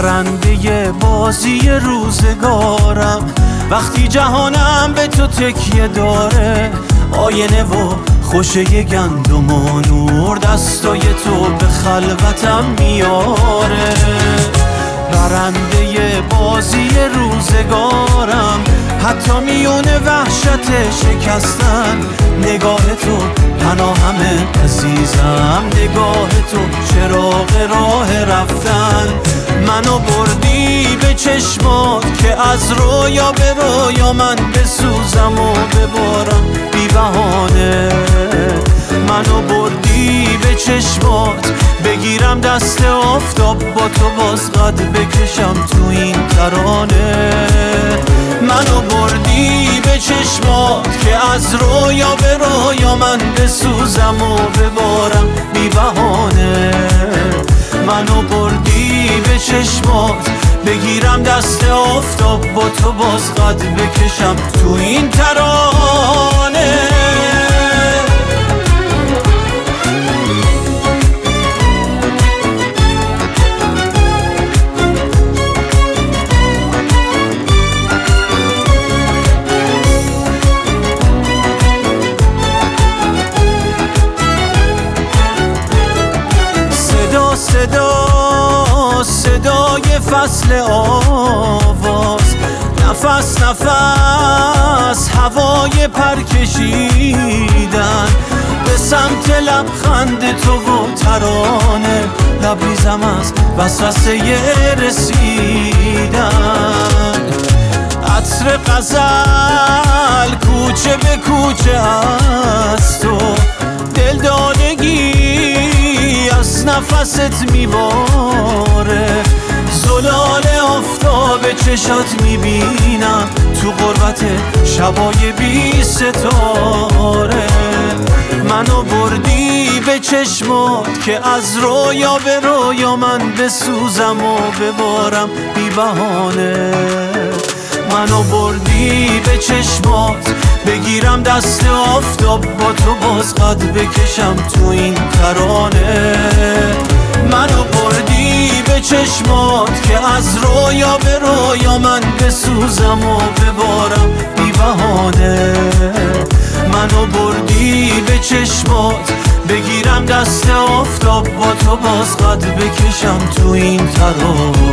برنده بازی روزگارم، وقتی جهانم به تو تکیه داره. آینه و خوشه گندم و نور دستای تو به خلوتم میاره. برنده بازی روزگارم، حتی میون وحشت شکستن. نگاه تو پناهم عزیزم، نگاه تو چراغ راه رفتن. منو بردی به چشمات که از رویا به رویا من بسوزم و ببارم بی بهانه. منو بردی به چشمات بگیرم دست آفتاب، با تو باز قد بکشم تو این ترانه. منو بردی به چشمات که از رویا به رویا من بسوزم و ببارم بی بهانه. منو بردی به چشمات بگیرم دست آفتاب، با تو باز قد بکشم تو این ترانه. صدا صدای فصل آواز، نفس نفس هوای پر کشیدن به سمت لبخند تو و ترانه. لبریزم از وسوسه رسیدن، عطر غزل کوچه به کوچه از تو. دلدادگی از نفست میباره، زلال آفتاب چشات میبینم تو غربت شبای بی ستاره. منو بردی به چشمات که از رویا به رویا من بسوزم و ببارم بی بهانه. منو بردی به چشمات بگیرم دست آفتاب، با تو باز قد بکشم تو این ترانه. منو بردی به چشمات که از رویا به رویا من بسوزم و ببارم بی بهانه. منو بردی به چشمات بگیرم دست آفتاب، با تو باز قد بکشم تو این ترانه.